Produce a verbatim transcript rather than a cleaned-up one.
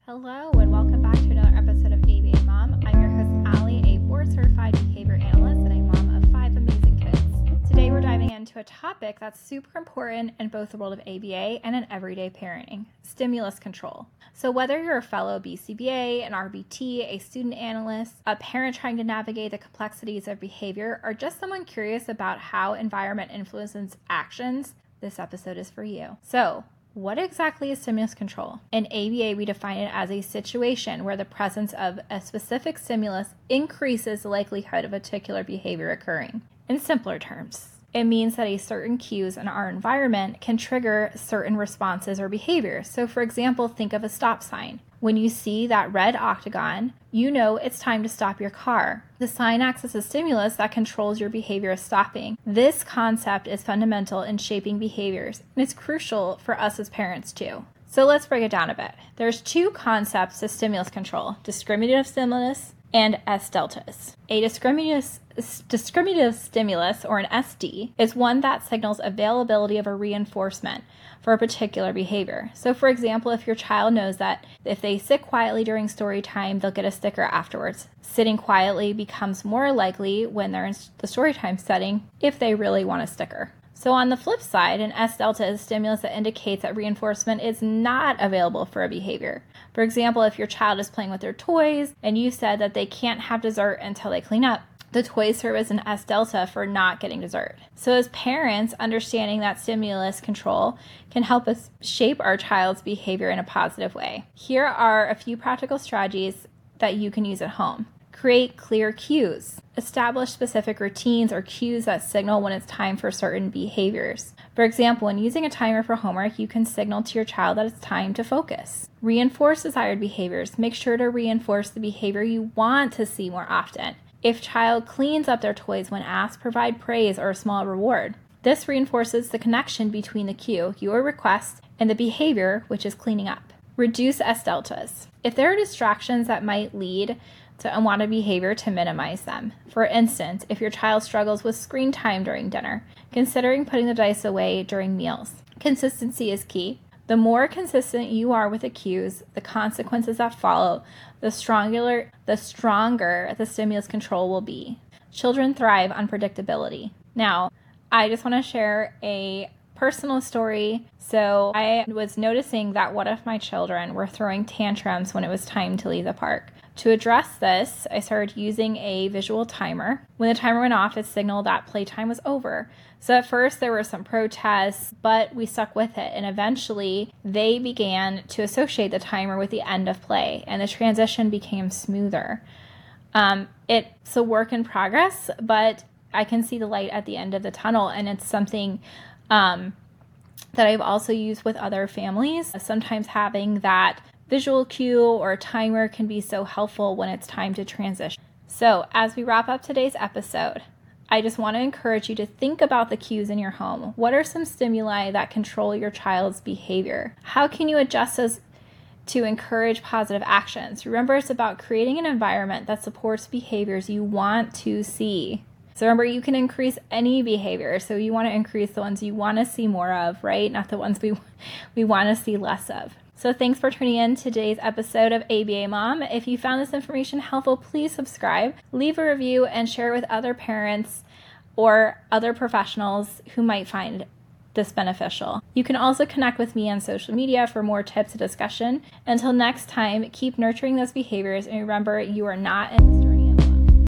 Hello and welcome back to another episode of A B A Mom. I'm your host, Allie, a board-certified behavior analyst and a mom of five amazing kids. Today we're diving into a topic that's super important in both the world of A B A and in everyday parenting, stimulus control. So whether you're a fellow B C B A, an R B T, a student analyst, a parent trying to navigate the complexities of behavior, or just someone curious about how environment influences actions, this episode is for you. So, what exactly is stimulus control? In A B A, we define it as a situation where the presence of a specific stimulus increases the likelihood of a particular behavior occurring. In simpler terms, it means that a certain cues in our environment can trigger certain responses or behaviors. So for example, think of a stop sign. When you see that red octagon, you know it's time to stop your car. The sign acts as a stimulus that controls your behavior of stopping. This concept is fundamental in shaping behaviors, and it's crucial for us as parents too. So let's break it down a bit. There's two concepts to stimulus control: discriminative stimulus and S deltas. A discriminative, discriminative stimulus, or an S D, is one that signals availability of a reinforcement for a particular behavior. So for example, if your child knows that if they sit quietly during story time, they'll get a sticker afterwards. Sitting quietly becomes more likely when they're in the story time setting if they really want a sticker. So on the flip side, an S delta is a stimulus that indicates that reinforcement is not available for a behavior. For example, if your child is playing with their toys and you said that they can't have dessert until they clean up, the toys serve as an S delta for not getting dessert. So as parents, understanding that stimulus control can help us shape our child's behavior in a positive way. Here are a few practical strategies that you can use at home. Create clear cues. Establish specific routines or cues that signal when it's time for certain behaviors. For example, when using a timer for homework, you can signal to your child that it's time to focus. Reinforce desired behaviors. Make sure to reinforce the behavior you want to see more often. If child cleans up their toys when asked, provide praise or a small reward. This reinforces the connection between the cue, your request, and the behavior, which is cleaning up. Reduce S deltas. If there are distractions that might lead to unwanted behavior, to minimize them. For instance, if your child struggles with screen time during dinner, considering putting the dice away during meals. Consistency is key. The more consistent you are with the cues, the consequences that follow, the stronger, the stronger the stimulus control will be. Children thrive on predictability. Now, I just want to share a personal story. So I was noticing that one of my children were throwing tantrums when it was time to leave the park. To address this, I started using a visual timer. When the timer went off, it signaled that playtime was over. So at first there were some protests, but we stuck with it. And eventually they began to associate the timer with the end of play, and the transition became smoother. Um, it's a work in progress, but I can see the light at the end of the tunnel, and it's something um, that I've also used with other families. Sometimes having that visual cue or timer can be so helpful when it's time to transition. So as we wrap up today's episode, I just want to encourage you to think about the cues in your home. What are some stimuli that control your child's behavior? How can you adjust those to encourage positive actions? Remember, it's about creating an environment that supports behaviors you want to see. So remember, you can increase any behavior. So you want to increase the ones you want to see more of, right? Not the ones we we want to see less of. So thanks for tuning in to today's episode of A B A Mom. If you found this information helpful, please subscribe, leave a review, and share with other parents or other professionals who might find this beneficial. You can also connect with me on social media for more tips and discussion. Until next time, keep nurturing those behaviors, and remember, you are not in